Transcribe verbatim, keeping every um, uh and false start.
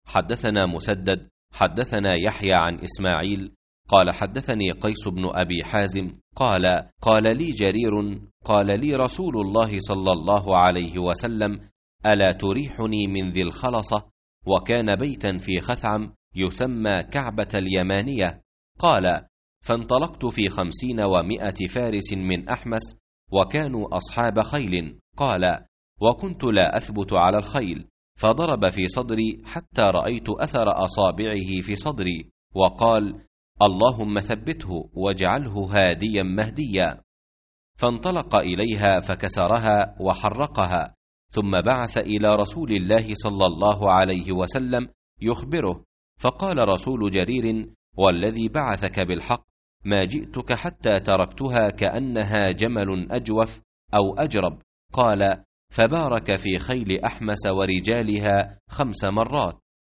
حدثنا مسدد حدثنا يحيى عن إسماعيل قال حدثني قيس بن أبي حازم قال قال لي جرير قال لي رسول الله صلى الله عليه وسلم: ألا تريحني من ذي الخلصة؟ وكان بيتا في خثعم يسمى كعبة اليمانية. قال: فانطلقت في خمسين ومائة فارس من أحمس، وكانوا أصحاب خيل. قال: وكنت لا أثبت على الخيل، فضرب في صدري حتى رأيت أثر أصابعه في صدري، وقال: اللهم ثبته واجعله هاديا مهديا. فانطلق إليها فكسرها وحرقها، ثم بعث إلى رسول الله صلى الله عليه وسلم يخبره، فقال رسول جرير: والذي بعثك بالحق ما جئتك حتى تركتها كأنها جمل أجوف أو أجرب. قال: فبارك في خيل أحمس ورجالها خمس مرات.